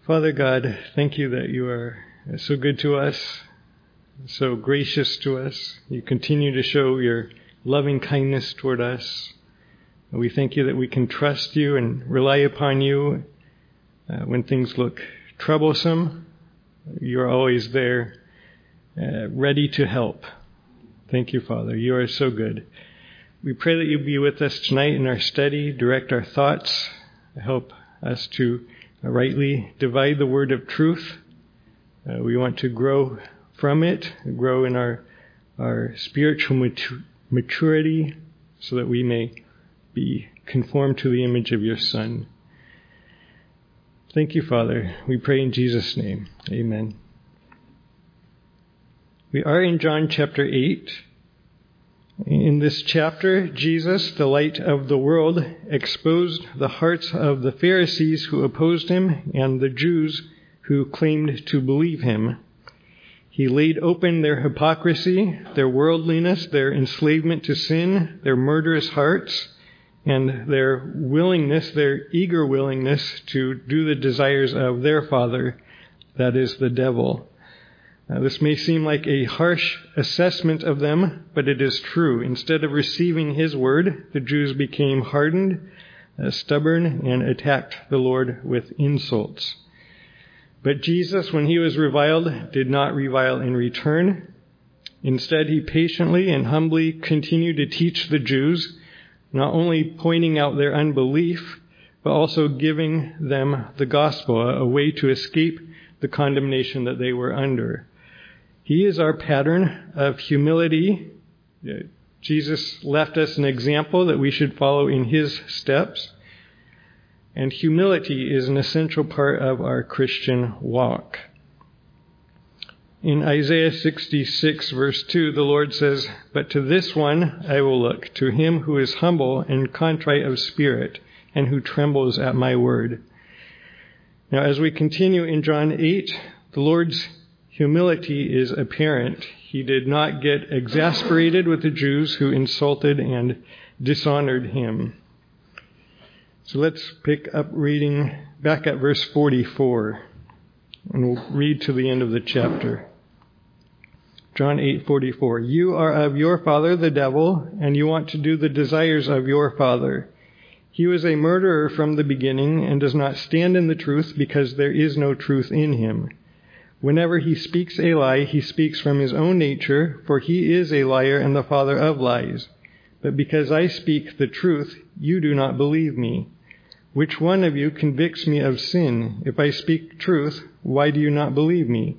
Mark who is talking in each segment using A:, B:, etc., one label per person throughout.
A: Father God, thank you that you are so good to us, so gracious to us. You continue to show your loving kindness toward us. We thank you that we can trust you and rely upon you when things look troublesome. You're always there, ready to help. Thank you, Father. You are so good. We pray that you be with us tonight in our study, direct our thoughts, help us to rightly divide the word of truth. We want to grow from it, grow in our spiritual maturity so that we may be conformed to the image of your Son. Thank you, Father. We pray in Jesus' name. Amen. We are in John chapter 8. In this chapter, Jesus, the light of the world, exposed the hearts of the Pharisees who opposed him and the Jews who claimed to believe him. He laid open their hypocrisy, their worldliness, their enslavement to sin, their murderous hearts, and their willingness, their eager willingness to do the desires of their father, that is the devil. This may seem like a harsh assessment of them, but it is true. Instead of receiving his word, the Jews became hardened, stubborn, and attacked the Lord with insults. But Jesus, when he was reviled, did not revile in return. Instead, he patiently and humbly continued to teach the Jews, not only pointing out their unbelief, but also giving them the gospel, a way to escape the condemnation that they were under. He is our pattern of humility. Jesus left us an example that we should follow in his steps. And humility is an essential part of our Christian walk. In Isaiah 66, verse 2, the Lord says, "But to this one I will look, to him who is humble and contrite of spirit, and who trembles at my word." Now, as we continue in John 8, the Lord's humility is apparent. He did not get exasperated with the Jews who insulted and dishonored him. So let's pick up reading back at verse 44, and we'll read to the end of the chapter. John 8:44. "You are of your father the devil, and you want to do the desires of your father. He was a murderer from the beginning and does not stand in the truth because there is no truth in him. Whenever he speaks a lie, he speaks from his own nature, for he is a liar and the father of lies. But because I speak the truth, you do not believe me. Which one of you convicts me of sin? If I speak truth, why do you not believe me?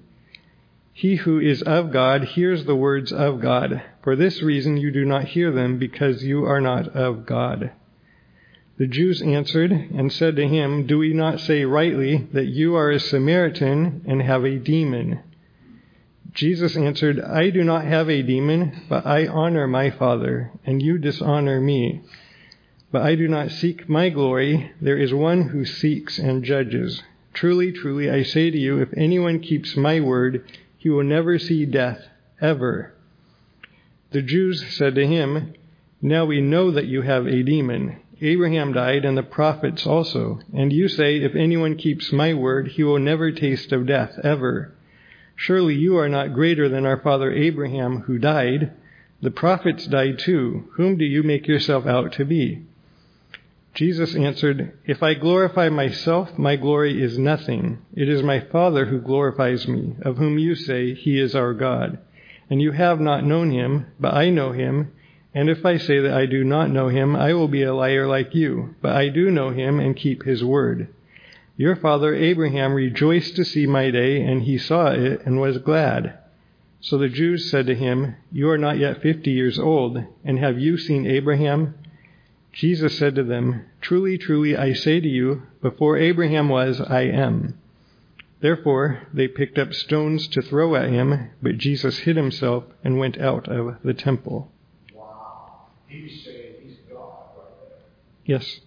A: He who is of God hears the words of God. For this reason you do not hear them, because you are not of God." The Jews answered and said to him, "Do we not say rightly that you are a Samaritan and have a demon?" Jesus answered, "I do not have a demon, but I honor my Father, and you dishonor me. But I do not seek my glory. There is one who seeks and judges. Truly, truly, I say to you, if anyone keeps my word, he will never see death, ever." The Jews said to him, "Now we know that you have a demon. Abraham died, and the prophets also. And you say, if anyone keeps my word, he will never taste of death, ever. Surely you are not greater than our father Abraham, who died. The prophets died too. Whom do you make yourself out to be?" Jesus answered, "If I glorify myself, my glory is nothing. It is my Father who glorifies me, of whom you say he is our God. And you have not known him, but I know him. And if I say that I do not know him, I will be a liar like you. But I do know him and keep his word. Your father Abraham rejoiced to see my day, and he saw it and was glad." So the Jews said to him, "You are not yet 50 years old, and have you seen Abraham?" Jesus said to them, "Truly, truly, I say to you, before Abraham was, I am." Therefore they picked up stones to throw at him, but Jesus hid himself and went out of the temple.
B: He's saying he's God right there.
A: Yes.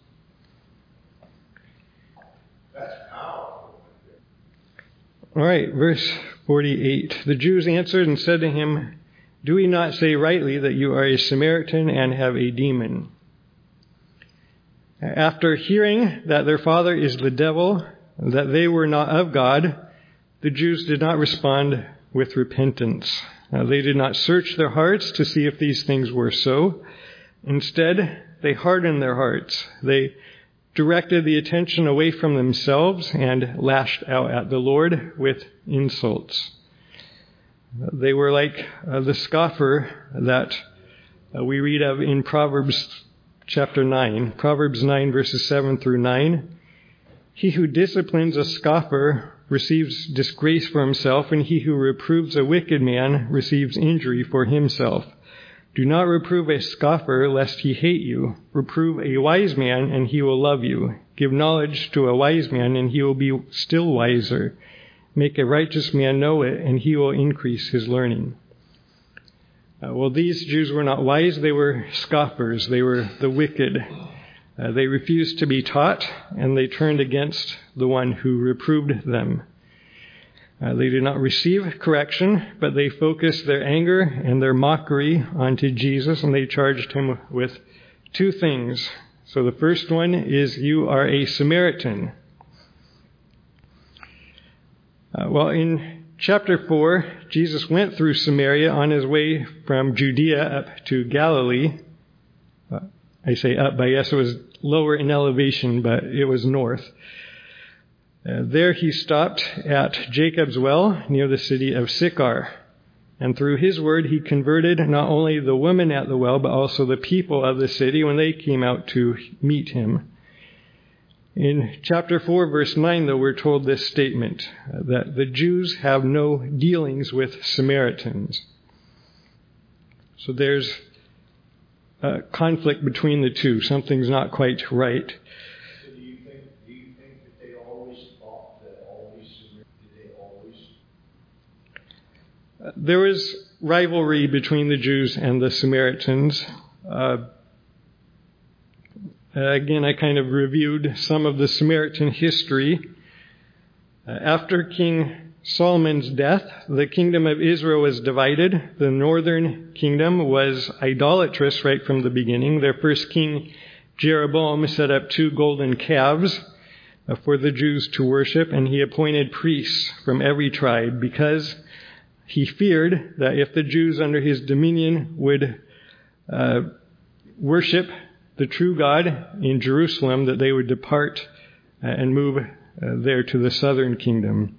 B: That's powerful.
A: All right, verse 48. The Jews answered and said to him, "Do we not say rightly that you are a Samaritan and have a demon?" After hearing that their father is the devil, that they were not of God, the Jews did not respond with repentance. They did not search their hearts to see if these things were so. Instead, they hardened their hearts. They directed the attention away from themselves and lashed out at the Lord with insults. They were like the scoffer that we read of in Proverbs chapter 9. Proverbs 9 verses 7 through 9. He who disciplines a scoffer receives disgrace for himself, and he who reproves a wicked man receives injury for himself. Do not reprove a scoffer, lest he hate you. Reprove a wise man, and he will love you. Give knowledge to a wise man, and he will be still wiser. Make a righteous man know it, and he will increase his learning. Well, these Jews were not wise. They were scoffers. They were the wicked. They refused to be taught, and they turned against the one who reproved them. They did not receive correction, but they focused their anger and their mockery onto Jesus, and they charged him with two things. So the first one is, you are a Samaritan. In chapter 4, Jesus went through Samaria on his way from Judea up to Galilee. I say up, but I guess it was lower in elevation, but it was north. There he stopped at Jacob's well near the city of Sychar. And through his word, he converted not only the woman at the well, but also the people of the city when they came out to meet him. In chapter 4, verse 9, though, we're told this statement, that the Jews have no dealings with Samaritans. So there's a conflict between the two. Something's not quite right.
B: So do you think that they always thought that all these Samaritans,
A: There was rivalry between the Jews and the Samaritans. Again, I kind of reviewed some of the Samaritan history. After King Solomon's death, the kingdom of Israel was divided. The northern kingdom was idolatrous right from the beginning. Their first king, Jeroboam, set up 2 golden calves for the Jews to worship, and he appointed priests from every tribe because he feared that if the Jews under his dominion would worship the true God in Jerusalem, that they would depart and move there to the southern kingdom.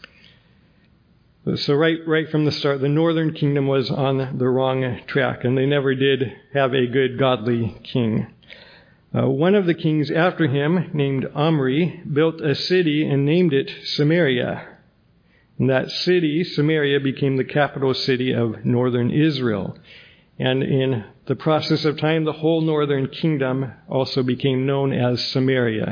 A: So right from the start, the northern kingdom was on the wrong track, and they never did have a good, godly king. One of the kings after him, named Omri, built a city and named it Samaria. And that city, Samaria, became the capital city of northern Israel. And in the process of time, the whole northern kingdom also became known as Samaria.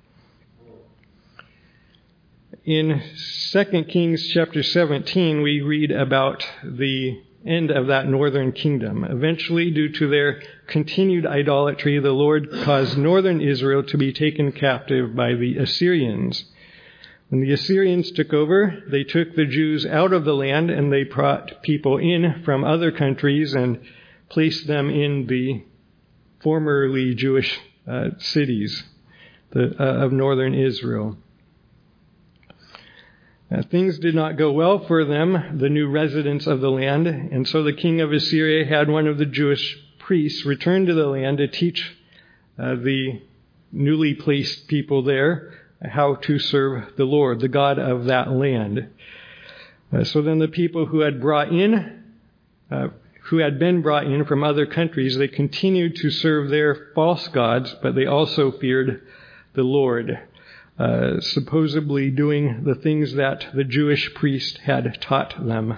A: In 2 Kings chapter 17, we read about the end of that northern kingdom. Eventually, due to their continued idolatry, the Lord caused northern Israel to be taken captive by the Assyrians. When the Assyrians took over, they took the Jews out of the land, and they brought people in from other countries and placed them in the formerly Jewish cities of northern Israel. Things did not go well for them, the new residents of the land, and so the king of Assyria had one of the Jewish priests return to the land to teach the newly placed people there how to serve the Lord, the God of that land. So then the people who had been brought in from other countries, they continued to serve their false gods, but they also feared the Lord, supposedly doing the things that the Jewish priest had taught them.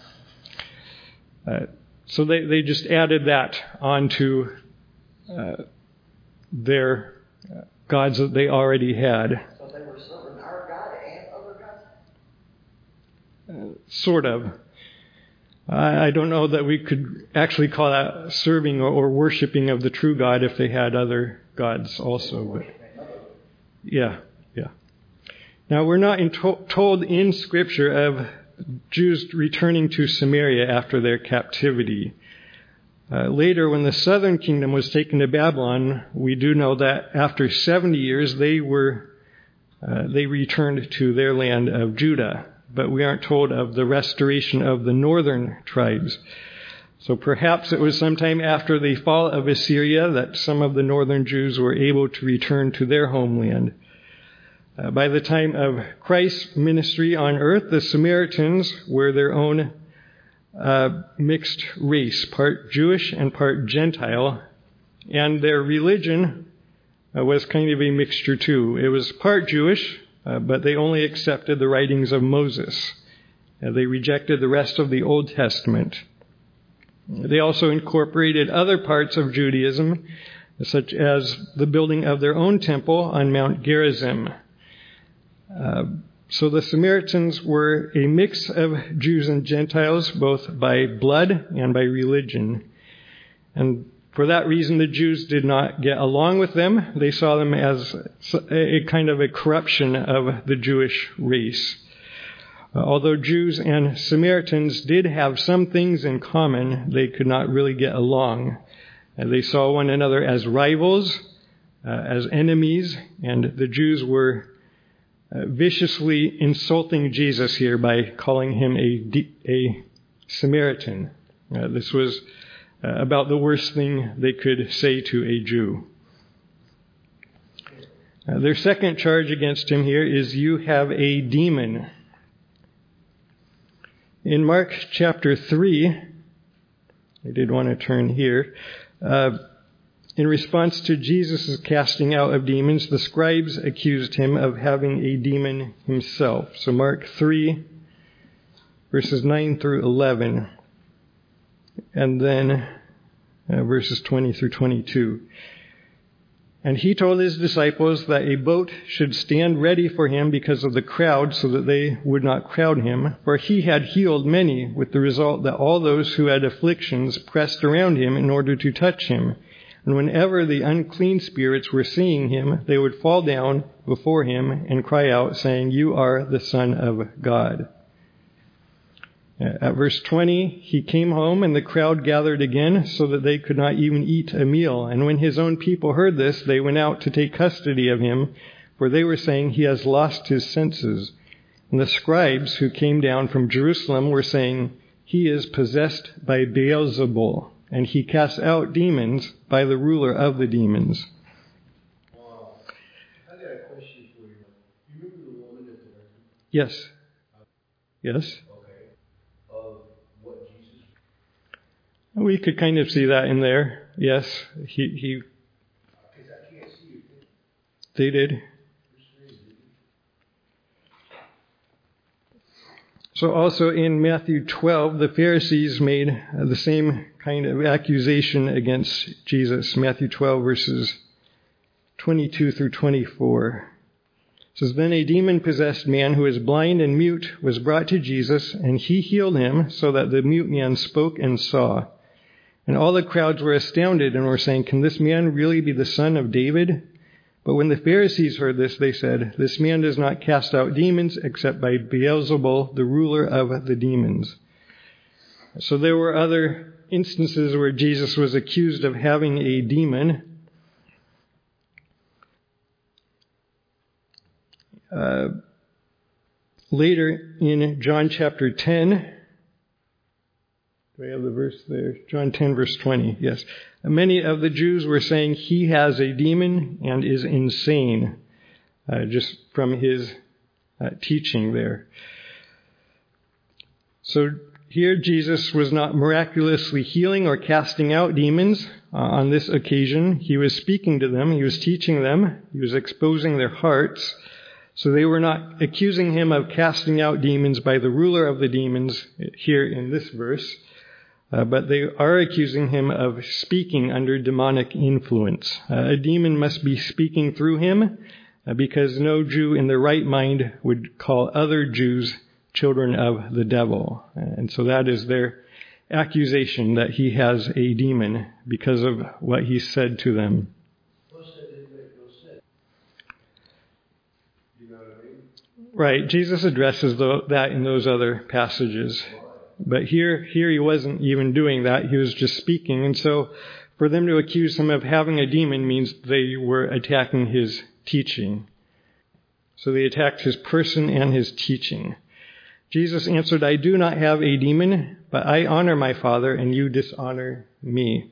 A: So they just added that onto their gods that they already had.
C: So they were serving our God and other gods?
A: Sort of. I don't know that we could actually call that serving or worshiping of the true God if they had other gods also. But yeah. Now, we're not told in Scripture of Jews returning to Samaria after their captivity. Later, when the southern kingdom was taken to Babylon, we do know that after 70 years, they were they returned to their land of Judah. But we aren't told of the restoration of the northern tribes. So perhaps it was sometime after the fall of Assyria that some of the northern Jews were able to return to their homeland. By the time of Christ's ministry on earth, the Samaritans were their own mixed race, part Jewish and part Gentile, and their religion was kind of a mixture too. It was part Jewish, but they only accepted the writings of Moses. They rejected the rest of the Old Testament. They also incorporated other parts of Judaism, such as the building of their own temple on Mount Gerizim. So the Samaritans were a mix of Jews and Gentiles, both by blood and by religion. And for that reason, the Jews did not get along with them. They saw them as a kind of a corruption of the Jewish race. Although Jews and Samaritans did have some things in common, they could not really get along. They saw one another as rivals, as enemies, and the Jews were viciously insulting Jesus here by calling him a Samaritan. This was about the worst thing they could say to a Jew. Their second charge against him here is, "You have a demon." In Mark chapter 3, I did want to turn here, in response to Jesus' casting out of demons, the scribes accused him of having a demon himself. So Mark 3, verses 9 through 11, and then verses 20 through 22. "And he told his disciples that a boat should stand ready for him because of the crowd, so that they would not crowd him. For he had healed many, with the result that all those who had afflictions pressed around him in order to touch him. And whenever the unclean spirits were seeing him, they would fall down before him and cry out, saying, 'You are the Son of God.'" At verse 20, "He came home, and the crowd gathered again, so that they could not even eat a meal. And when his own people heard this, they went out to take custody of him, for they were saying, 'He has lost his senses.' And the scribes who came down from Jerusalem were saying, 'He is possessed by Beelzebul, and he casts out demons by the ruler of the demons.'"
B: Wow. I got a question for you. You remember the woman at the record?
A: Yes. Yes.
B: Okay. Of what Jesus?
A: We could kind of see that in there. Yes. He
B: Because I can't see it.
A: they did. So also in Matthew 12, the Pharisees made the same kind of accusation against Jesus. Matthew 12, verses 22 through 24. It says, "Then a demon-possessed man who is blind and mute was brought to Jesus, and he healed him so that the mute man spoke and saw. And all the crowds were astounded and were saying, 'Can this man really be the son of David?' But when the Pharisees heard this, they said, 'This man does not cast out demons except by Beelzebul, the ruler of the demons.'" So there were other instances where Jesus was accused of having a demon. Later in John chapter 10, do I have the verse there? John 10, verse 20, yes. "Many of the Jews were saying, 'He has a demon and is insane,'" just from his teaching there. So here Jesus was not miraculously healing or casting out demons on this occasion. He was speaking to them. He was teaching them. He was exposing their hearts. So they were not accusing him of casting out demons by the ruler of the demons here in this verse, but they are accusing him of speaking under demonic influence. A demon must be speaking through him, because no Jew in their right mind would call other Jews children of the devil. And so that is their accusation, that he has a demon because of what he said to them.
B: Plus, that didn't make no sense. You know what I mean?
A: Right, Jesus addresses that in those other passages. But here he wasn't even doing that. He was just speaking. And so for them to accuse him of having a demon means they were attacking his teaching. So they attacked his person and his teaching. Jesus answered, I do not have a demon, but I honor my Father, and you dishonor me.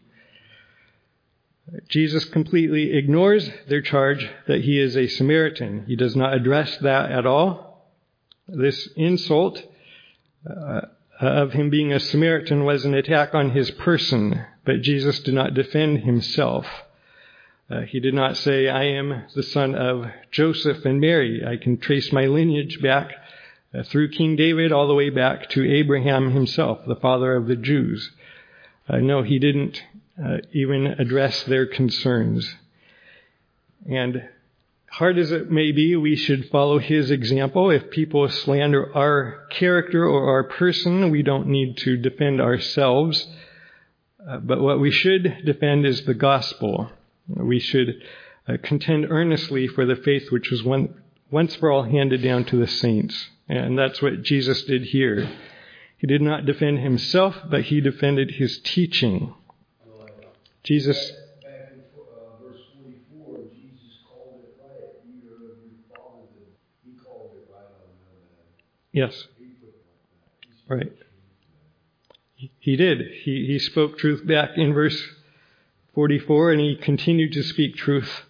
A: Jesus completely ignores their charge that he is a Samaritan. He does not address that at all. This insult of him being a Samaritan was an attack on his person, but Jesus did not defend himself. He did not say, I am the son of Joseph and Mary. I can trace my lineage back through King David all the way back to Abraham himself, the father of the Jews. No, he didn't even address their concerns. And hard as it may be, we should follow his example. If people slander our character or our person, we don't need to defend ourselves. But what we should defend is the gospel. We should contend earnestly for the faith which was once for all handed down to the saints. And that's what Jesus did here. He did not defend himself, but he defended his teaching. Jesus...
B: Back in verse 44, Jesus called it right. You are of your father. He called it right on the
A: Yes. Right. He did. He spoke truth back in verse 44, and he continued to speak truth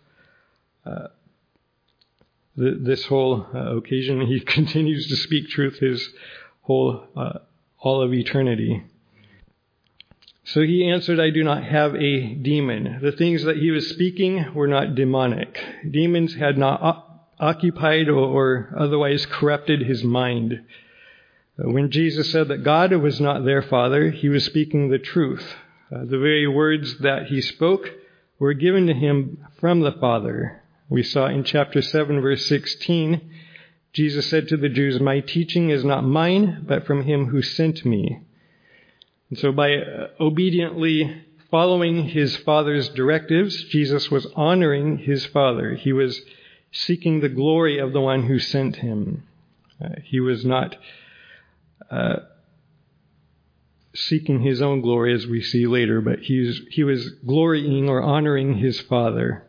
A: this whole occasion. He continues to speak truth his whole, all of eternity. So he answered, I do not have a demon. The things that he was speaking were not demonic. Demons had not occupied or otherwise corrupted his mind. When Jesus said that God was not their Father, he was speaking the truth. The very words that he spoke were given to him from the Father. We saw in chapter 7, verse 16, Jesus said to the Jews, my teaching is not mine, but from him who sent me. And so by obediently following his Father's directives, Jesus was honoring his Father. He was seeking the glory of the one who sent him. He was not seeking his own glory, as we see later, but he was glorying or honoring his Father.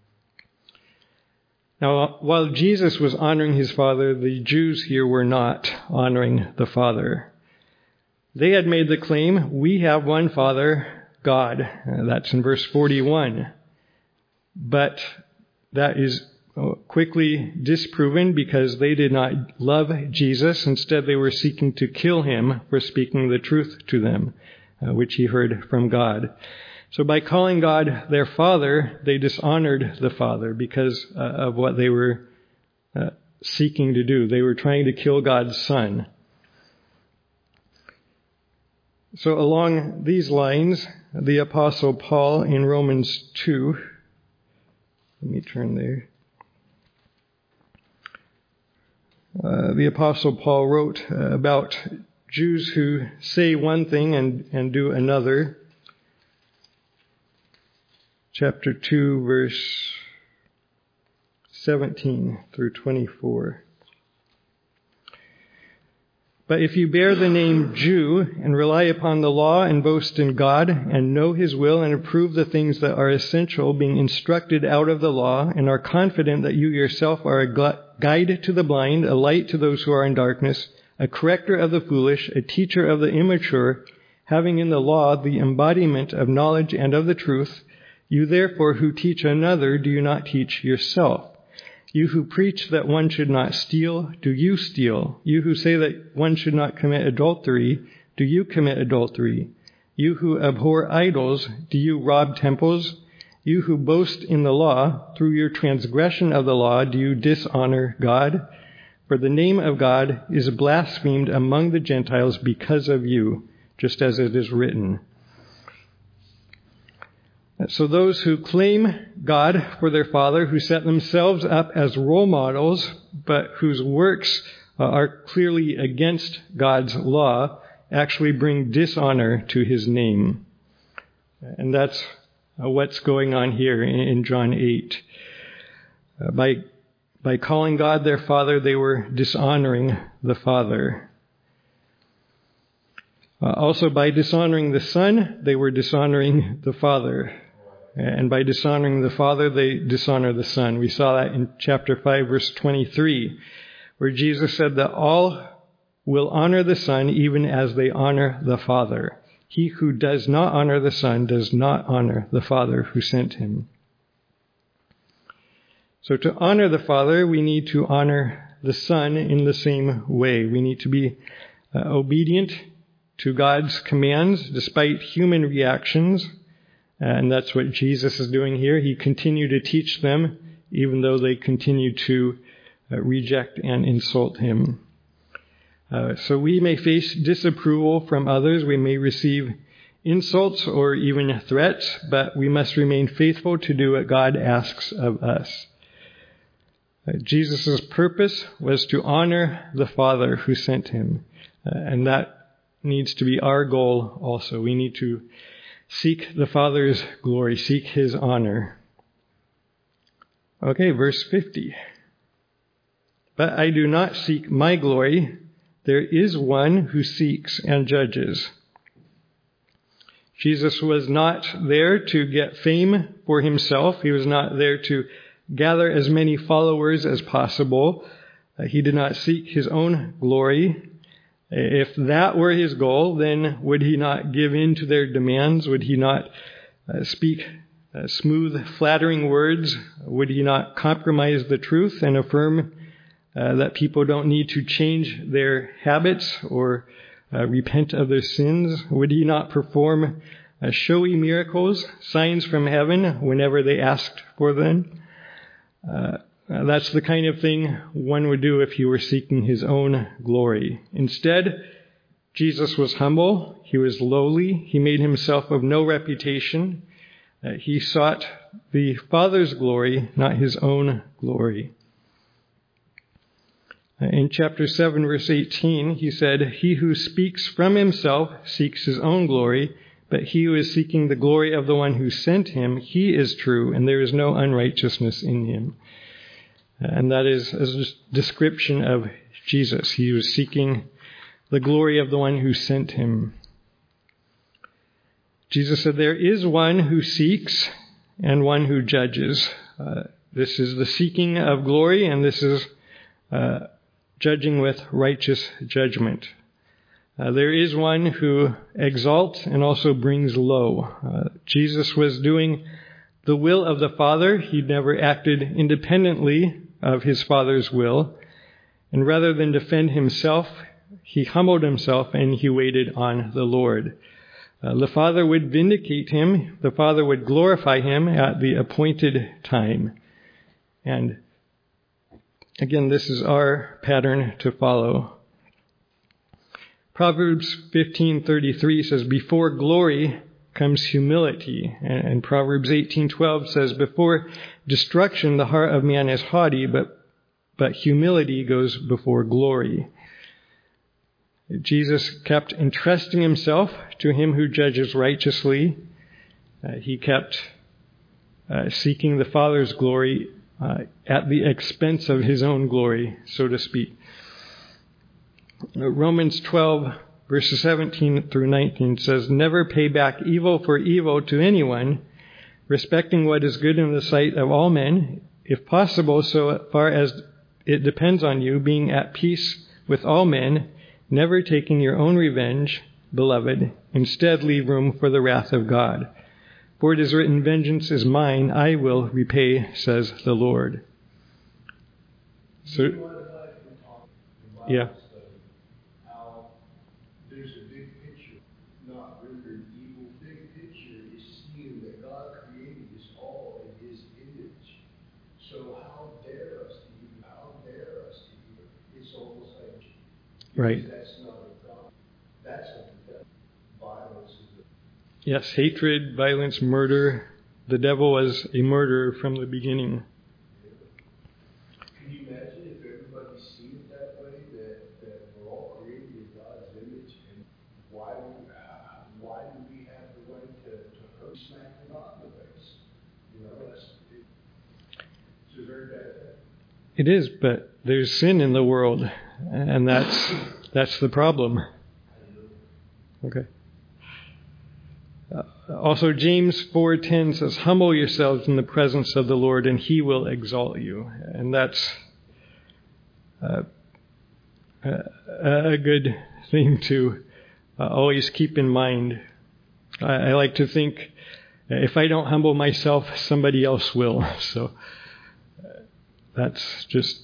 A: Now, while Jesus was honoring his Father, the Jews here were not honoring the Father. They had made the claim, we have one Father, God. That's in verse 41. But that is quickly disproven because they did not love Jesus. Instead, they were seeking to kill him for speaking the truth to them, which he heard from God. So by calling God their Father, they dishonored the Father because of what they were seeking to do. They were trying to kill God's Son. So along these lines, the Apostle Paul in Romans 2, let me turn there. The Apostle Paul wrote about Jews who say one thing and do another. Chapter 2, verse 17 through 24. But if you bear the name Jew and rely upon the law and boast in God and know his will and approve the things that are essential, being instructed out of the law, and are confident that you yourself are a guide to the blind, a light to those who are in darkness, a corrector of the foolish, a teacher of the immature, having in the law the embodiment of knowledge and of the truth, you therefore who teach another, do you not teach yourself? You who preach that one should not steal, do you steal? You who say that one should not commit adultery, do you commit adultery? You who abhor idols, do you rob temples? You who boast in the law, through your transgression of the law, do you dishonor God? For the name of God is blasphemed among the Gentiles because of you, just as it is written. So those who claim God for their Father, who set themselves up as role models, but whose works are clearly against God's law, actually bring dishonor to his name. And that's what's going on here in John 8. By calling God their Father, they were dishonoring the Father. Also, by dishonoring the Son, they were dishonoring the Father. And by dishonoring the Father, they dishonor the Son. We saw that in chapter 5, verse 23, where Jesus said that all will honor the Son even as they honor the Father. He who does not honor the Son does not honor the Father who sent him. So to honor the Father, we need to honor the Son in the same way. We need to be obedient to God's commands despite human reactions. And that's what Jesus is doing here. He continued to teach them even though they continued to reject and insult him. So we may face disapproval from others. We may receive insults or even threats, but we must remain faithful to do what God asks of us. Jesus' purpose was to honor the Father who sent him. And that needs to be our goal also. We need to seek the Father's glory, seek his honor. Okay, verse 50. But I do not seek my glory. There is one who seeks and judges. Jesus was not there to get fame for himself. He was not there to gather as many followers as possible. He did not seek his own glory. If that were his goal, then would he not give in to their demands? Would he not speak smooth, flattering words? Would he not compromise the truth and affirm that people don't need to change their habits or repent of their sins? Would he not perform showy miracles, signs from heaven, whenever they asked for them? That's the kind of thing one would do if he were seeking his own glory. Instead, Jesus was humble. He was lowly. He made himself of no reputation. He sought the Father's glory, not his own glory. In chapter 7, verse 18, he said, "He who speaks from himself seeks his own glory, but he who is seeking the glory of the one who sent him, he is true, and there is no unrighteousness in him." And that is a description of Jesus. He was seeking the glory of the one who sent him. Jesus said, "There is one who seeks and one who judges." This is the seeking of glory, and this is judging with righteous judgment. There is one who exalts and also brings low. Jesus was doing the will of the Father. He never acted independently of his Father's will. And rather than defend himself, he humbled himself and he waited on the Lord. The Father would vindicate him. The Father would glorify him at the appointed time. And again, this is our pattern to follow. Proverbs 15:33 says, "Before glory comes humility." And Proverbs 18:12 says, "Before destruction the heart of man is haughty, but humility goes before glory." Jesus kept entrusting himself to him who judges righteously. He kept seeking the Father's glory at the expense of his own glory, so to speak. Romans 12, verses 17 through 19 says, "Never pay back evil for evil to anyone, respecting what is good in the sight of all men, if possible, so far as it depends on you, being at peace with all men, never taking your own revenge, beloved. Instead, leave room for the wrath of God. For it is written, 'Vengeance is mine, I will repay,' says the Lord." So, yeah.
B: How there's a big picture, not rendering evil. Big picture is seeing that God created us all in his image. So how dare us to evil? How dare us to evil? It's almost like,
A: Right.
B: That's not of God. That's of the devil. Violence is the...
A: Yes, hatred, violence, murder. The devil was a murderer from the beginning.
B: Can you imagine if everybody seen it that way, that we're all created in God's image, and why do we have the right to hurt, smack them out in the face? You know, it's a very bad thing.
A: It is, but there's sin in the world, and that's the problem. Okay. Also, James 4:10 says, "Humble yourselves in the presence of the Lord, and he will exalt you." And that's a good thing to always keep in mind. I like to think, if I don't humble myself, somebody else will. So that's just,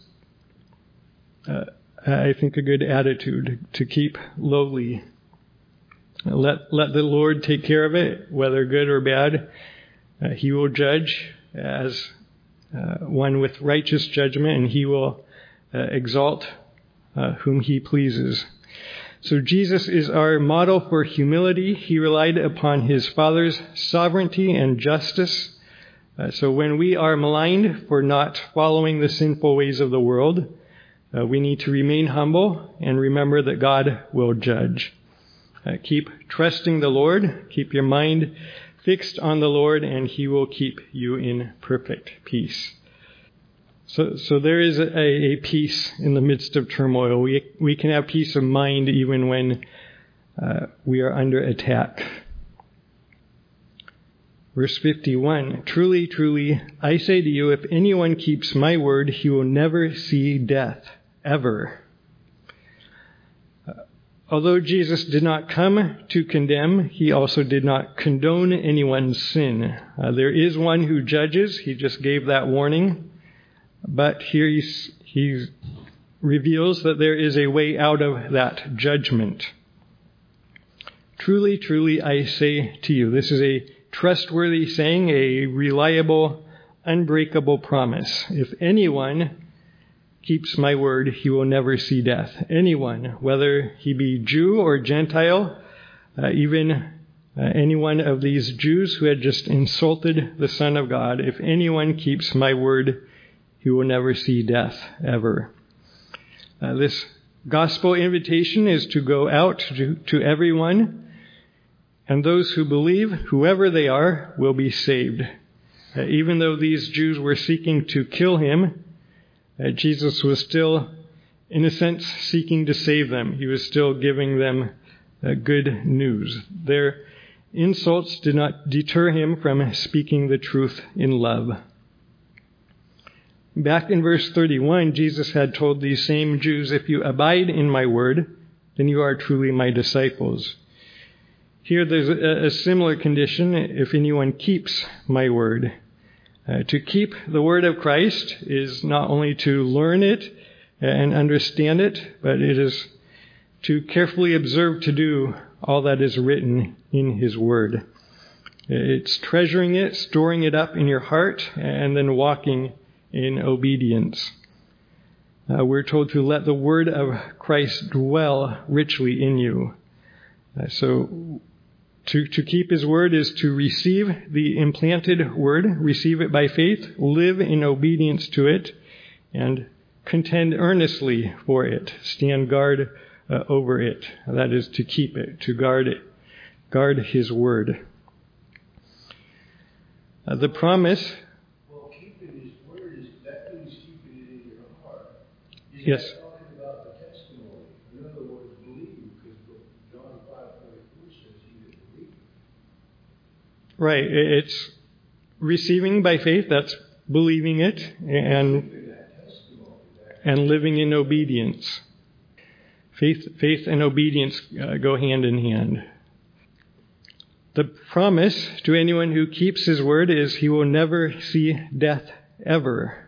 A: I think, a good attitude to keep lowly. Let the Lord take care of it, whether good or bad. He will judge as one with righteous judgment, and he will exalt whom he pleases. So Jesus is our model for humility. He relied upon his Father's sovereignty and justice. So when we are maligned for not following the sinful ways of the world, we need to remain humble and remember that God will judge. Keep trusting the Lord. Keep your mind fixed on the Lord, and he will keep you in perfect peace. So there is a peace in the midst of turmoil. We can have peace of mind even when we are under attack. Verse 51, "Truly, truly, I say to you, if anyone keeps my word, he will never see death, ever." Although Jesus did not come to condemn, he also did not condone anyone's sin. There is one who judges. He just gave that warning. But here he reveals that there is a way out of that judgment. "Truly, truly, I say to you." This is a trustworthy saying, a reliable, unbreakable promise. "If anyone keeps my word, he will never see death." Anyone, whether he be Jew or Gentile, even any one of these Jews who had just insulted the Son of God, if anyone keeps my word, he will never see death, ever. This gospel invitation is to go out to everyone, and those who believe, whoever they are, will be saved. Even though these Jews were seeking to kill him, Jesus was still, in a sense, seeking to save them. He was still giving them good news. Their insults did not deter him from speaking the truth in love. Back in verse 31, Jesus had told these same Jews, "If you abide in my word, then you are truly my disciples." Here there's a similar condition: if anyone keeps my word. To keep the word of Christ is not only to learn it and understand it, but it is to carefully observe to do all that is written in his word. It's treasuring it, storing it up in your heart, and then walking in obedience. We're told to let the word of Christ dwell richly in you. So to keep his word is to receive the implanted word, receive it by faith, live in obedience to it, and contend earnestly for it. Stand guard over it. That is to keep it, to guard it, guard his word. The promise.
B: Well, keeping his word, that means keeping it in your heart. Is
A: Yes.
B: that talking about the testimony? In other words, believe, because John 5:24 says he that believes.
A: Right. It's receiving by faith. That's believing it and living in obedience. Faith and obedience go hand in hand. The promise to anyone who keeps his word is he will never see death ever.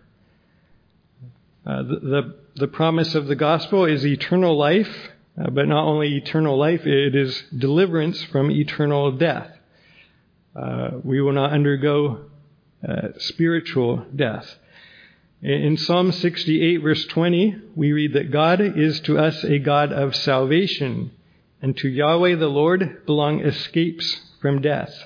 A: The promise of the gospel is eternal life, but not only eternal life, it is deliverance from eternal death. We will not undergo spiritual death. In Psalm 68, verse 20, we read that God is to us a God of salvation, and to Yahweh the Lord belong escapes from death.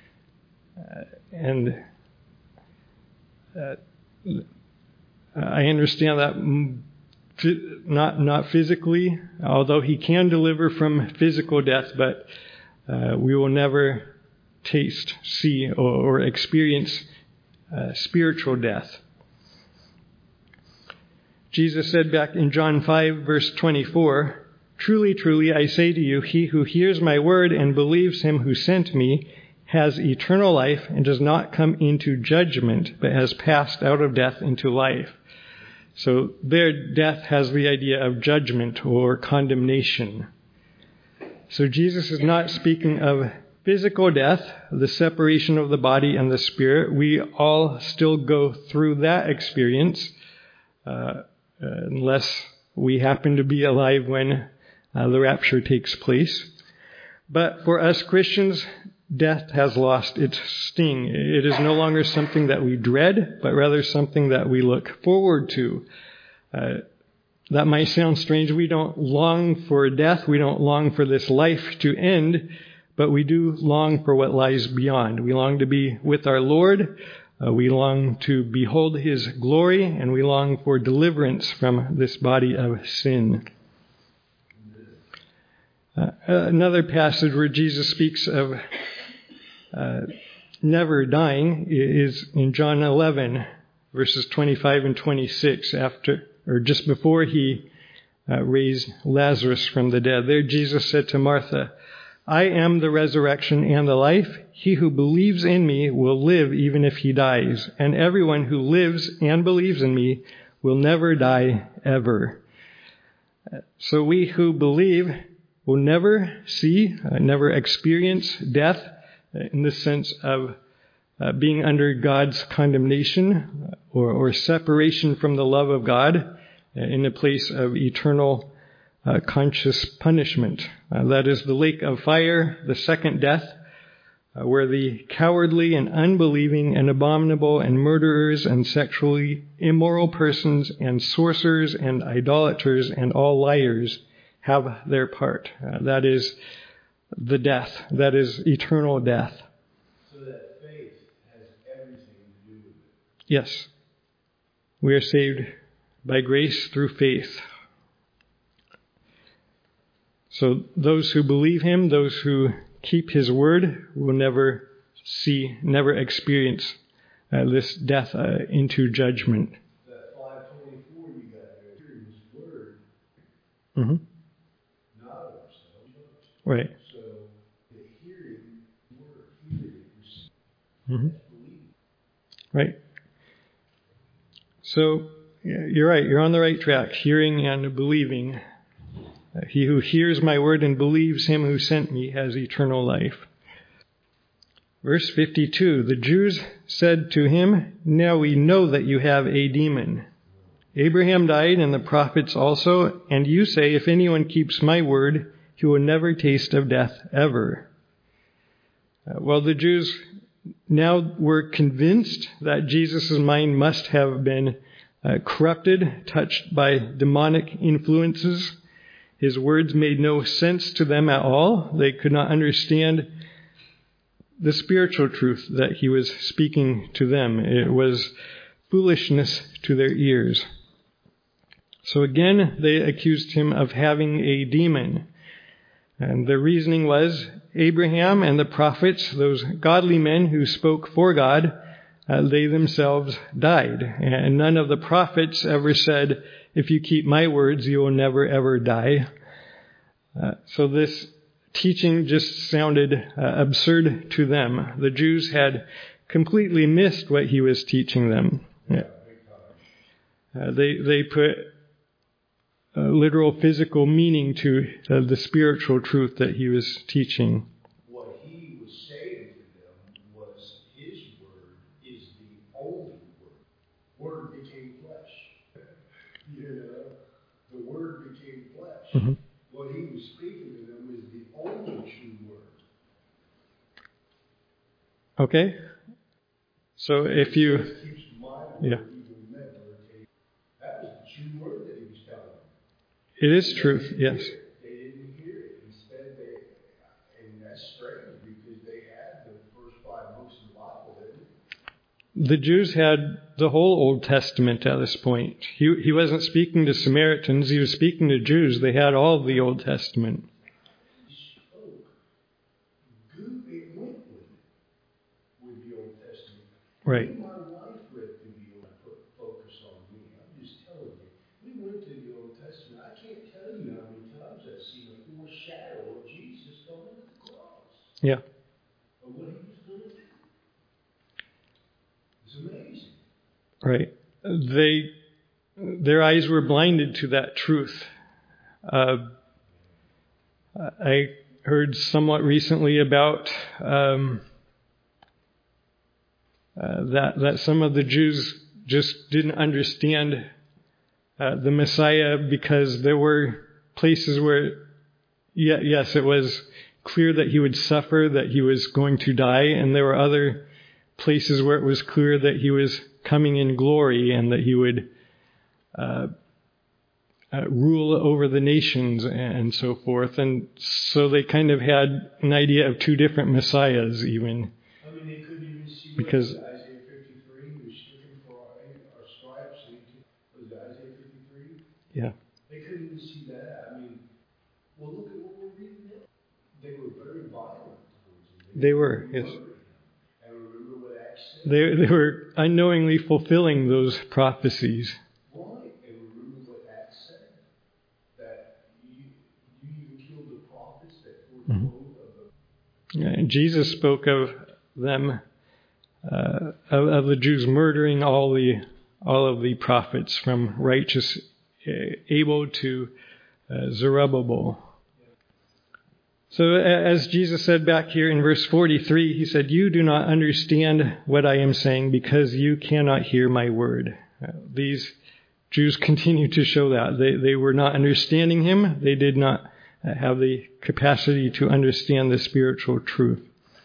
A: I understand that not physically, although he can deliver from physical death, but we will never taste, see, or experience spiritual death. Jesus said back in John 5, verse 24, Truly, truly, I say to you, he who hears my word and believes him who sent me has eternal life and does not come into judgment, but has passed out of death into life. So there, death has the idea of judgment or condemnation. So Jesus is not speaking of physical death, the separation of the body and the spirit. We all still go through that experience, unless we happen to be alive when the rapture takes place. But for us Christians, death has lost its sting. It is no longer something that we dread, but rather something that we look forward to. That might sound strange. We don't long for death. We don't long for this life to end, but we do long for what lies beyond. We long to be with our Lord. We long to behold his glory, and we long for deliverance from this body of sin. Another passage where Jesus speaks of never dying is in John 11, verses 25 and 26, just before he raised Lazarus from the dead. There Jesus said to Martha, I am the resurrection and the life. He who believes in me will live even if he dies, and everyone who lives and believes in me will never die ever. So we who believe will never see, never experience death in the sense of being under God's condemnation or separation from the love of God in a place of eternal conscious punishment. That is the lake of fire, the second death, where the cowardly and unbelieving and abominable and murderers and sexually immoral persons and sorcerers and idolaters and all liars have their part. That is the death. That is eternal death.
B: So that faith has everything to do with it.
A: Yes. We are saved by grace through faith. So those who believe him, those who keep his word, will never experience this death into judgment.
B: That 524 you got there, hearing his word,
A: Mm-hmm.
B: not of ourselves.
A: Right.
B: So the hearing word, hearing is
A: Mm-hmm.
B: believing.
A: Right. So you're right. You're on the right track. Hearing and believing. He who hears my word and believes him who sent me has eternal life. Verse 52, the Jews said to him, now we know that you have a demon. Abraham died and the prophets also, and you say, if anyone keeps my word, he will never taste of death ever. Well, the Jews now were convinced that Jesus' mind must have been corrupted, touched by demonic influences. His words made no sense to them at all. They could not understand the spiritual truth that he was speaking to them. It was foolishness to their ears. So again, they accused him of having a demon. And their reasoning was Abraham and the prophets, those godly men who spoke for God, they themselves died. And none of the prophets ever said, if you keep my words, you will never, ever die. So this teaching just sounded absurd to them. The Jews had completely missed what he was teaching them. They put literal physical meaning to the spiritual truth that he was teaching.
B: What he was saying to them was his word is the only word. Word became flesh. The word became flesh.
A: Mm-hmm.
B: What he was speaking to them was the only true word.
A: Okay? So if you...
B: Keeps my word,
A: Yeah.
B: he will never take. That was the true word that he was telling them.
A: It is truth, yes.
B: They didn't hear it. Instead, and that's strange because they had the first 5 books of the Bible, didn't they?
A: The Jews had the whole Old Testament at this point. He wasn't speaking to Samaritans, he was speaking to Jews. They had all the Old Testament.
B: He spoke. It went with the Old Testament.
A: Right.
B: Me and my wife read through the Old Testament. Focus on me. I'm just telling you. We went to the Old Testament. I can't tell you how many times I've seen shadow of Jesus going to the cross.
A: Yeah.
B: Of what he was going to do. It's amazing.
A: Right. Their eyes were blinded to that truth. I heard somewhat recently about that some of the Jews just didn't understand the Messiah because there were places where, yes, it was clear that he would suffer, that he was going to die, and there were other places where it was clear that he was coming in glory and that he would rule over the nations and so forth. And so they kind of had an idea of two different messiahs even.
B: I mean, they couldn't even see
A: Because
B: Isaiah 53, who was stricken for our stripes. Was it Isaiah 53?
A: yeah.
B: They couldn't even see that. I mean, well, look at what we're reading now. They were very violent towards him.
A: They were, yes.
B: And remember what Acts said?
A: They were unknowingly fulfilling those prophecies.
B: Right. And remember what Acts said? That you even killed the prophets that foretold of the...
A: And Jesus spoke of them, of the Jews murdering all of the prophets from righteous Abel to Zerubbabel. So as Jesus said back here in verse 43, he said, "You do not understand what I am saying because you cannot hear my word." These Jews continue to show that. They were not understanding him. They did not have the capacity to understand the spiritual truth.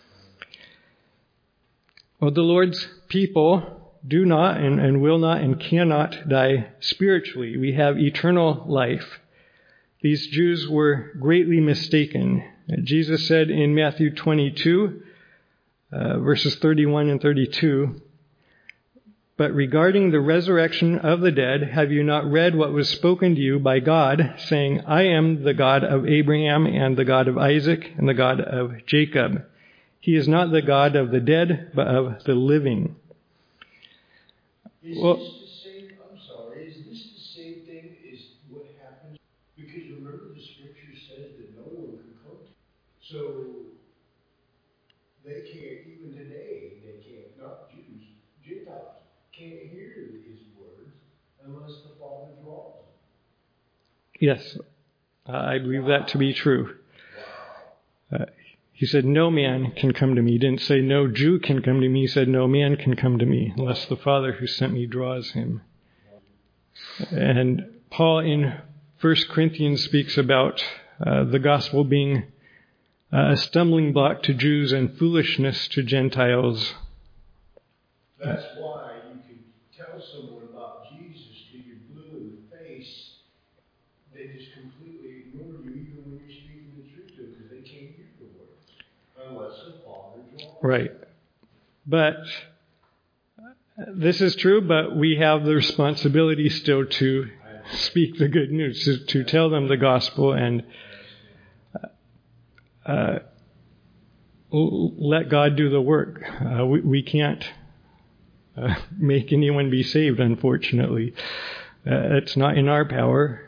A: Well, the Lord's people do not and will not and cannot die spiritually. We have eternal life. These Jews were greatly mistaken. Jesus said in Matthew 22, verses 31 and 32, "But regarding the resurrection of the dead, have you not read what was spoken to you by God, saying, I am the God of Abraham and the God of Isaac and the God of Jacob. He is not the God of the dead, but of the living."
B: Is this the same? I'm sorry. Is this the same thing as what happens? Because remember, the scripture says that no one can come to him. So they can't, even today, they can't, not Jews, Gentiles, can't hear his words unless the Father draws them.
A: Yes, I believe that to be true. He said, "No man can come to me." He didn't say, "No Jew can come to me." He said, "No man can come to me unless the Father who sent me draws him." And Paul in 1 Corinthians speaks about the gospel being a stumbling block to Jews and foolishness to Gentiles.
B: That's why you can tell someone about Jesus till you're blue in the face. They just completely ignore you even when you're speaking the truth to them because they can't hear the words unless the Father draws.
A: Right. But this is true, but we have the responsibility still to speak the good news, to tell them the gospel and let God do the work. We can't make anyone be saved, unfortunately. It's not in our power.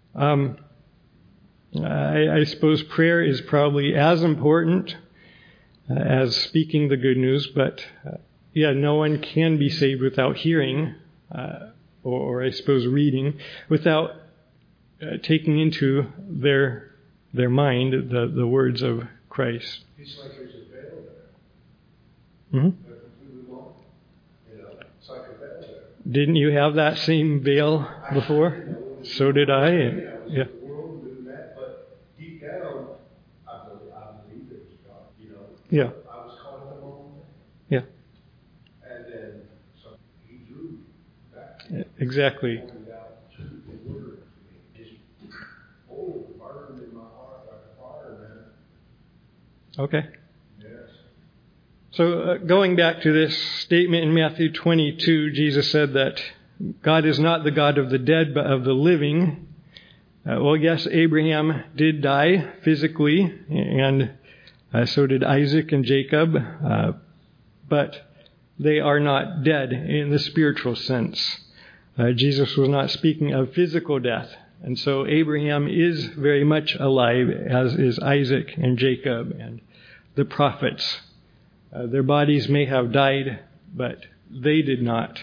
A: I suppose prayer is probably as important as speaking the good news, but no one can be saved without hearing, or I suppose reading, without taking into their mind the words of Christ.
B: It's like there's a veil there.
A: Mm-hmm.
B: They're completely wrong. It's like a veil there.
A: Didn't you have that same veil before? So did I. Yeah.
B: The world knew that, but deep down, I believe there was God.
A: Yeah.
B: I was caught in the wrong way.
A: Yeah.
B: And then he drew me back.
A: Exactly.
B: Pointed out the word to me. Just burned in my heart like a fire, man.
A: Okay.
B: Yes.
A: So going back to this statement in Matthew 22, Jesus said that God is not the God of the dead, but of the living. Well, yes, Abraham did die physically, and so did Isaac and Jacob, but they are not dead in the spiritual sense. Jesus was not speaking of physical death And so Abraham is very much alive, as is Isaac and Jacob and the prophets. Their bodies may have died, but they did not.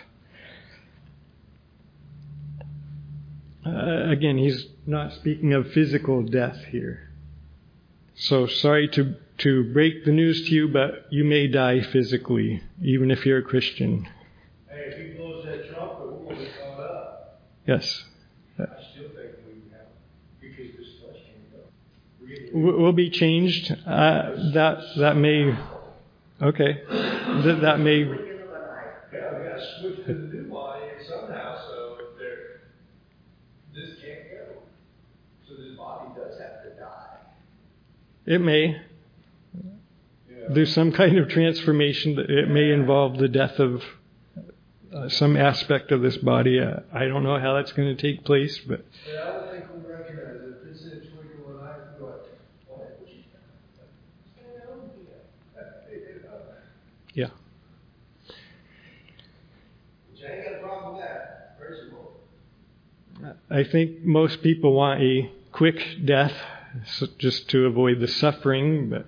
A: Again, he's not speaking of physical death here. So sorry to break the news to you, but you may die physically, even if you're a Christian.
B: Hey, if he blows that trumpet, we're going to be caught up.
A: Yes.
B: I still think we have, because this flesh can't go.
A: Will be changed. That may. Okay. That may.
B: Yeah, we got to switch to the new body somehow, so this can't go. So this body does have to die.
A: It may.
B: Yeah.
A: There's some kind of transformation that it may involve the death of some aspect of this body. I don't know how that's going to take place, but.
B: Yeah, I don't think we recognize it. If it's in a twinkle of an eye, we're like, what? What's going on here?
A: Yeah.
B: Which I ain't got a problem with that. Praise the Lord.
A: I think most people want a quick death just to avoid the suffering, but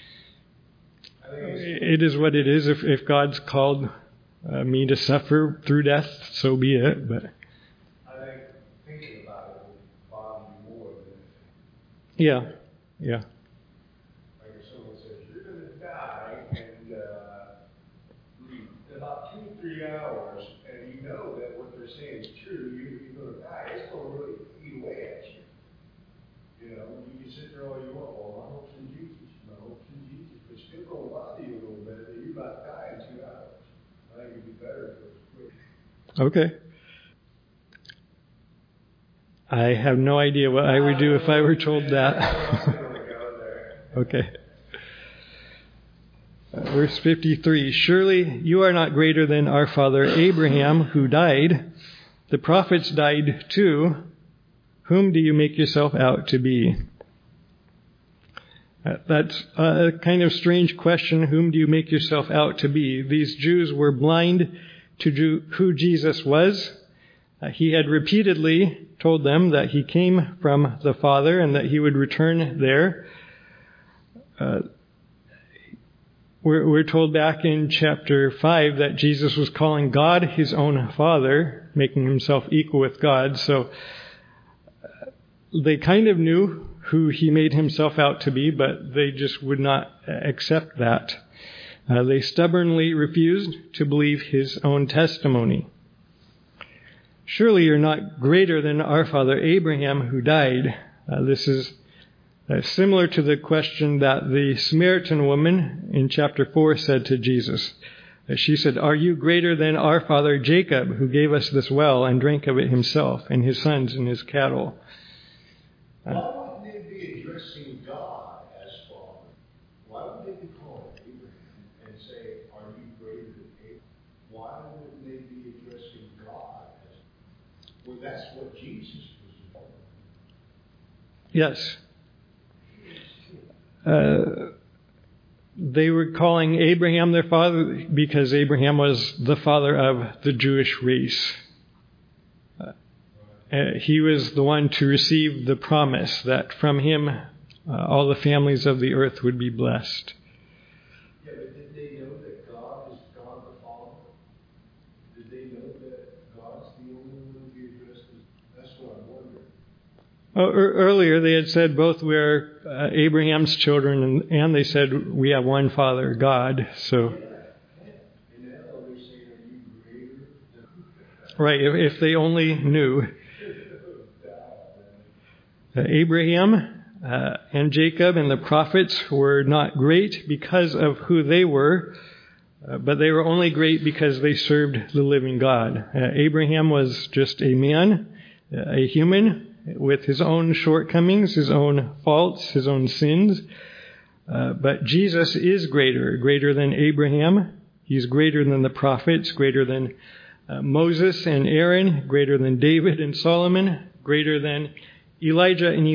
A: it is what it is. If God's called me to suffer through death, so be it. But
B: I think thinking about it will bother you more than
A: yeah.
B: like if someone says you're going to die in about 2 or 3 hours, and you know that what they're saying is true, you're going to die. It's going to really eat away at you. You know, you can sit there all you want. Well, my hope's in Jesus. My hope's in Jesus. But it's still going to bother you a little bit that you're about to die in 2 hours. I think it'd be better if it was quick.
A: Okay. I have no idea what I would do if I were told that. Okay. Verse 53, surely you are not greater than our father Abraham, who died. The prophets died too. Whom do you make yourself out to be? That's a kind of strange question. Whom do you make yourself out to be? These Jews were blind to who Jesus was. He had repeatedly told them that he came from the Father and that he would return there. We're told back in chapter 5 that Jesus was calling God his own Father, making himself equal with God. So they kind of knew who he made himself out to be, but they just would not accept that. They stubbornly refused to believe his own testimony. Surely you're not greater than our father Abraham, who died. This is similar to the question that the Samaritan woman in chapter 4 said to Jesus. She said, are you greater than our father Jacob, who gave us this well and drank of it himself, and his sons and his cattle?
B: Why wouldn't they be addressing God as Father? Why would they be calling Abraham and say, are you greater than Abraham? Why wouldn't they be addressing God as well, that's what Jesus was doing.
A: Yes. They were calling Abraham their father because Abraham was the father of the Jewish race. He was the one to receive the promise that from him all the families of the earth would be blessed.
B: Yeah, but did they know that God is God the Father? Did they know that God's the only one to be addressed? That's what I'm wondering.
A: Earlier they had said both we're Abraham's children, and they said we have one Father, God. So,
B: And now they're saying, are you greater than
A: right, if they only knew. Abraham and Jacob and the prophets were not great because of who they were, but they were only great because they served the living God. Abraham was just a man, a human, with his own shortcomings, his own faults, his own sins. But Jesus is greater than Abraham. He's greater than the prophets, greater than Moses and Aaron, greater than David and Solomon, greater than Elijah and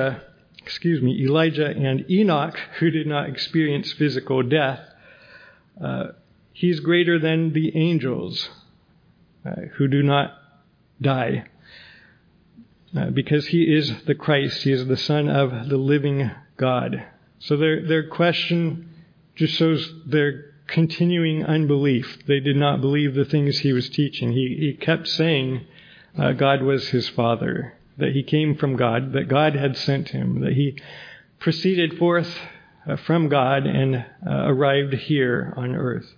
A: Enoch, who did not experience physical death. He's greater than the angels, who do not die. because he is the Christ. He is the Son of the living God. So their question just shows their continuing unbelief. They did not believe the things he was teaching. He kept saying God was his Father, that he came from God, that God had sent him, that he proceeded forth from God and arrived here on earth.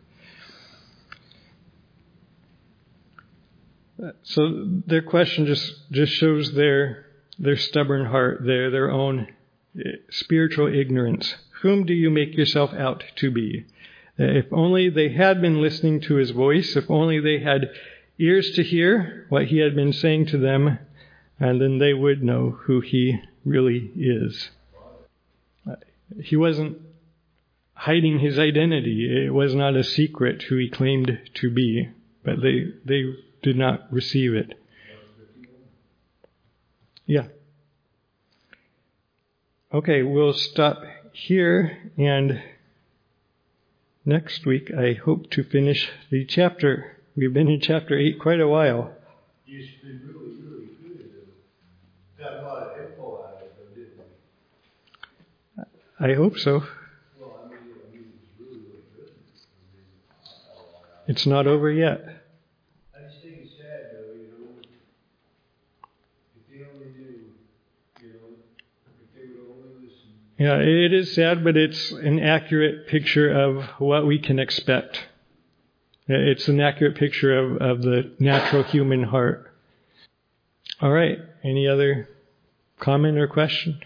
A: So their question just shows their stubborn heart, their own spiritual ignorance. Whom do you make yourself out to be? If only they had been listening to his voice, if only they had ears to hear what he had been saying to them, and then they would know who he really is. He wasn't hiding his identity. It was not a secret who he claimed to be, but they did not receive it. Yeah. Okay, we'll stop here, and next week I hope to finish the chapter. We've been in chapter 8 quite a while.
B: It's been really, really good. Got a lot of info out of it, though, didn't we?
A: I hope so.
B: Well, I mean, it's really, really good.
A: It's not over yet.
B: I just think it's sad, though, if they only knew, if they would only listen.
A: Yeah, it is sad, but it's an accurate picture of what we can expect. It's an accurate picture of the natural human heart. All right. Any other comment or question?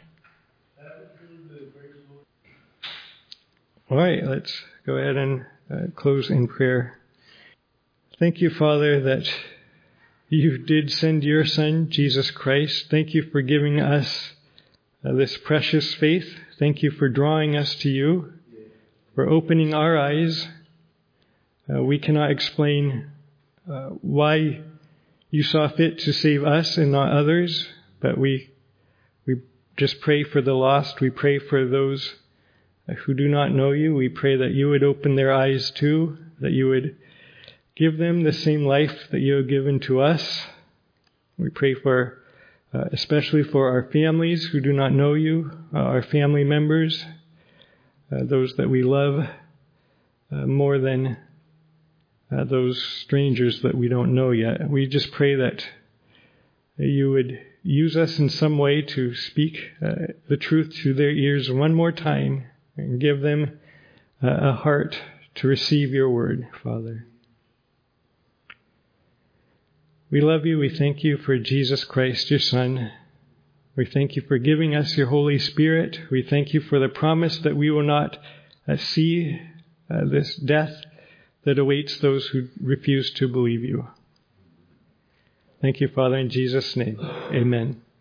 A: All right. Let's go ahead and close in prayer. Thank you, Father, that you did send your Son, Jesus Christ. Thank you for giving us this precious faith. Thank you for drawing us to you, for opening our eyes. We cannot explain why you saw fit to save us and not others, but we just pray for the lost. We pray for those who do not know you. We pray that you would open their eyes too, that you would give them the same life that you have given to us. We pray for, especially for our families who do not know you, our family members, those that we love more than those strangers that we don't know yet. We just pray that you would use us in some way to speak the truth to their ears one more time and give them a heart to receive your word, Father. We love you. We thank you for Jesus Christ, your Son. We thank you for giving us your Holy Spirit. We thank you for the promise that we will not see this death that awaits those who refuse to believe you. Thank you, Father, in Jesus' name. Amen.